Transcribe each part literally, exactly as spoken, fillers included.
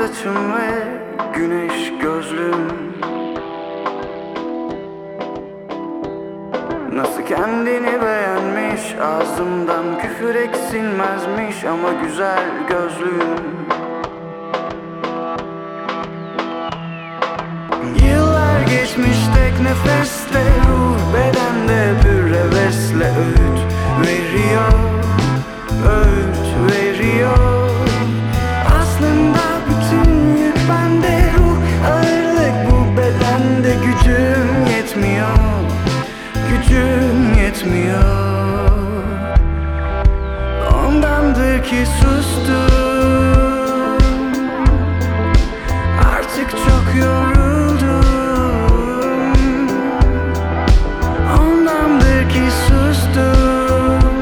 saçım ve güneş gözlüm. Nasıl kendini beğenmiş, ağzımdan küfür eksilmezmiş ama güzel gözlüm. Yıllar geçmiş tek nefeste, ruh bedende bir hevesle öğüt veriyor, öğüt veriyor. Aslında bütün yük bende, ruh ağırlık bu bedende. Gücüm yetmiyor, gücüm yetmiyor. Ondandır ki sustum, artık çok yoruldum. Ondandır ki sustum,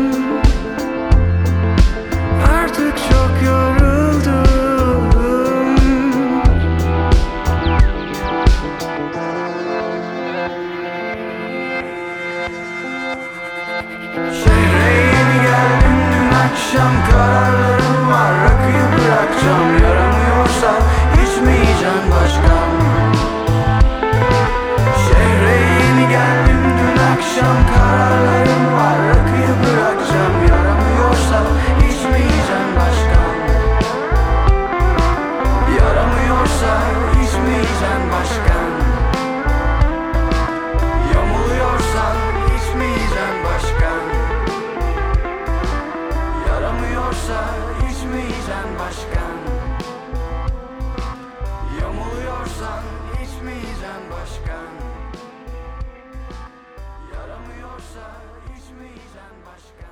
artık çok yoruldum. Şehre yeni geldim, dün akşam kararlarım var. Rakıyı bırakacağım, yaramıyorsa içmeyeceğim başkan. Şehre yeni geldim, dün akşam kararlarım var. Rakıyı bırakacağım, yaramıyorsa içmeyeceğim başkan. Yaramıyorsa içmeyeceğim başkan. Yamuluyorsan içmeyeceğim başkan. Yaramıyorsa içmeyeceğim başkan. Yamuluyorsan içmeyeceğim başkan. Yaramıyorsa içmeyeceğim başkan.